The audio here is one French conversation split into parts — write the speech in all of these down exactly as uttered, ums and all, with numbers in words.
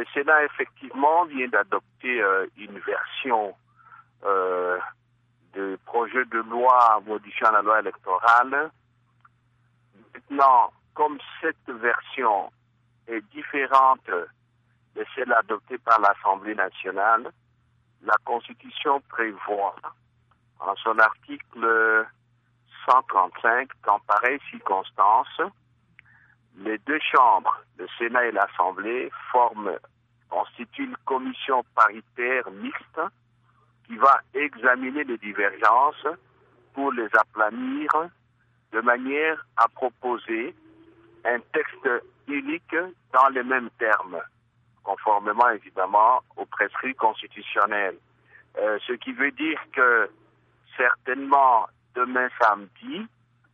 le Sénat, effectivement, vient d'adopter euh, une version euh, de projet de loi modifiant la loi électorale. Maintenant, comme cette version est différente de celle adoptée par l'Assemblée nationale, la Constitution prévoit, en son article cent trente-cinq, qu'en pareille circonstance, les deux chambres, le Sénat et l'Assemblée, forment, constituent une commission paritaire mixte qui va examiner les divergences pour les aplanir de manière à proposer un texte unique dans les mêmes termes, conformément évidemment aux prescrits constitutionnels. Euh, ce qui veut dire que certainement demain samedi,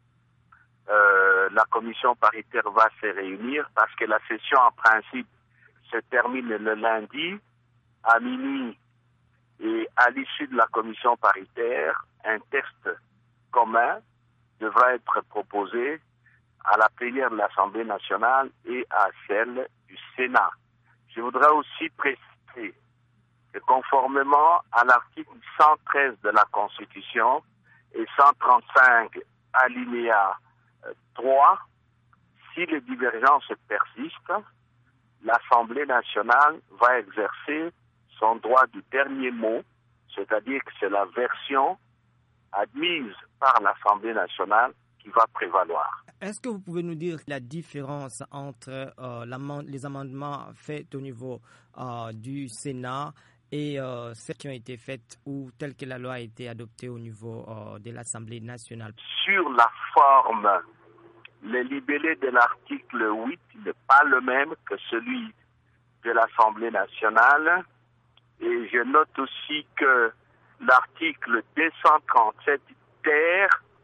euh, la commission paritaire va se réunir parce que la session en principe se termine le lundi à minuit et à l'issue de la commission paritaire, un texte commun devra être proposé à la plénière de l'Assemblée nationale et à celle du Sénat. Je voudrais aussi préciser que conformément à l'article cent treize de la Constitution et cent trente-cinq alinéa trois, si les divergences persistent, l'Assemblée nationale va exercer son droit du dernier mot, c'est-à-dire que c'est la version admise par l'Assemblée nationale qui va prévaloir. Est-ce que vous pouvez nous dire la différence entre euh, les amendements faits au niveau euh, du Sénat et euh, celles qui ont été faites ou telles que la loi a été adoptée au niveau euh, de l'Assemblée nationale? Sur la forme, le libellé de l'article huit n'est pas le même que celui de l'Assemblée nationale. Et je note aussi que l'article deux cent trente-sept ter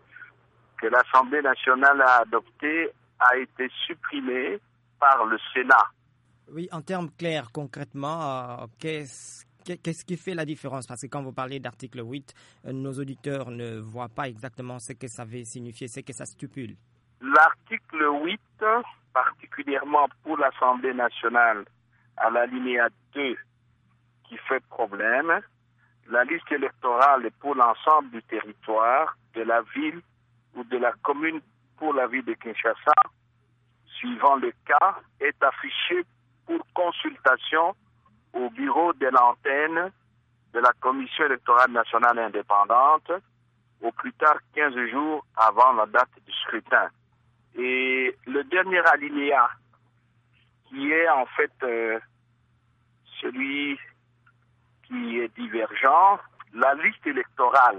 que l'Assemblée nationale a adopté a été supprimé par le Sénat. Oui, en termes clairs, concrètement, euh, qu'est-ce, qu'est-ce qui fait la différence? Parce que quand vous parlez d'article huit, euh, nos auditeurs ne voient pas exactement ce que ça veut signifier, ce que ça stipule. L'article huit, particulièrement pour l'Assemblée nationale, à l'alinéa deux, qui fait problème, la liste électorale est pour l'ensemble du territoire de la ville ou de la commune pour la ville de Kinshasa, suivant le cas, est affichée pour consultation au bureau de l'antenne de la Commission électorale nationale indépendante au plus tard quinze jours avant la date du scrutin. Et le dernier alinéa, qui est en fait euh, celui qui est divergent, la liste électorale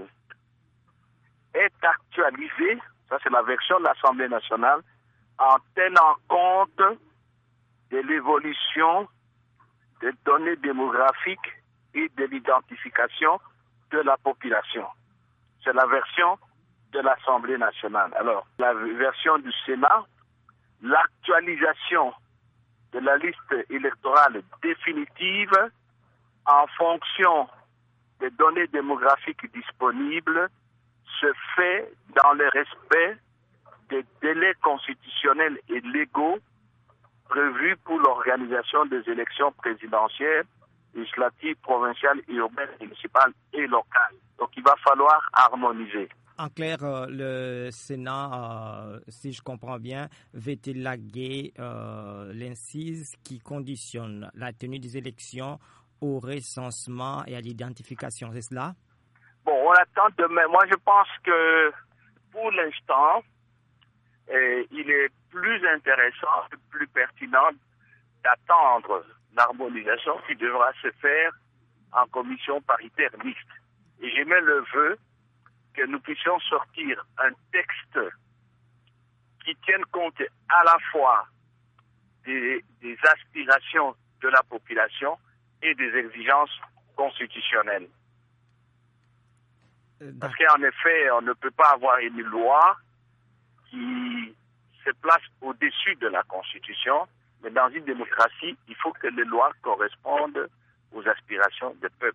est actualisée, ça c'est la version de l'Assemblée nationale, en tenant compte de l'évolution des données démographiques et de l'identification de la population. C'est la version de l'Assemblée nationale. Alors, la version du Sénat, l'actualisation de la liste électorale définitive en fonction des données démographiques disponibles se fait dans le respect des délais constitutionnels et légaux prévus pour l'organisation des élections présidentielles, législatives, provinciales, urbaines, municipales et locales. Donc il va falloir harmoniser. En clair, euh, le Sénat, euh, si je comprends bien, veut élaguer euh, l'incise qui conditionne la tenue des élections au recensement et à l'identification, c'est cela? Bon, on attend demain. Moi, je pense que pour l'instant, eh, il est plus intéressant, plus pertinent d'attendre l'harmonisation qui devra se faire en commission paritaire mixte. Et j'émets le vœu que nous puissions sortir un texte qui tienne compte à la fois des, des aspirations de la population et des exigences constitutionnelles. Parce qu'en effet, on ne peut pas avoir une loi qui se place au-dessus de la Constitution, mais dans une démocratie, il faut que les lois correspondent aux aspirations des peuples.